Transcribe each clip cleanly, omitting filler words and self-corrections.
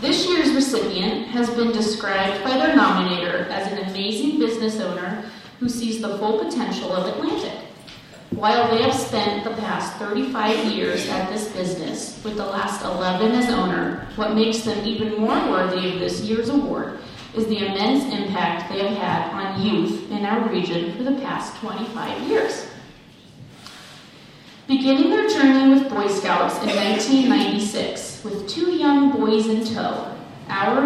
This year's recipient has been described by their nominator as an amazing business owner who sees the full potential of Atlantic. While they have spent the past 35 years at this business, with the last 11 as owner, what makes them even more worthy of this year's award is the immense impact they have had on youth in our region for the past 25 years. Beginning their journey with Boy Scouts in 1996, with 2 young boys in tow, our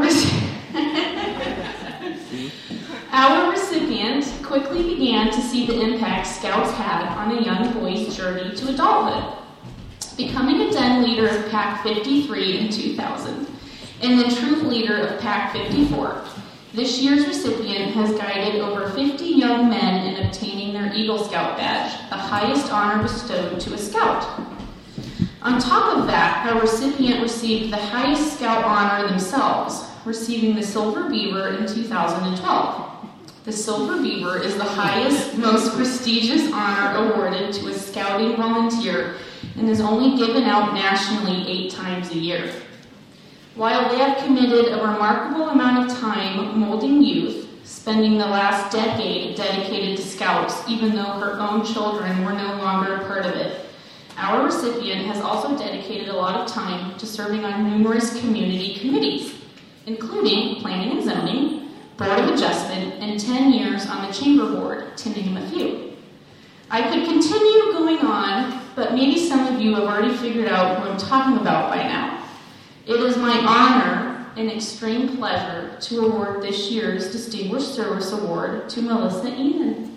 recipient quickly began to see the impact Scouts had on a young boy's journey to adulthood, becoming a den leader of Pack 53 in 2000, and then troop leader of Pack 54. This year's recipient has guided over 50 young men in obtaining their Eagle Scout badge, the highest honor bestowed to a Scout. On top of that, our recipient received the highest Scout honor themselves, receiving the Silver Beaver in 2012. The Silver Beaver is the highest, most prestigious honor awarded to a scouting volunteer and is only given out nationally 8 times a year. While they have committed a remarkable amount of time molding youth, spending the last decade dedicated to Scouts, even though her own children were no longer a part of it, our recipient has also dedicated a lot of time to serving on numerous community committees, including Planning and Zoning, Board of Adjustment, and 10 years on the Chamber Board, to name a few. I could continue going on, but maybe some of you have already figured out who I'm talking about by now. It is my honor and extreme pleasure to award this year's Distinguished Service Award to Melissa Enan.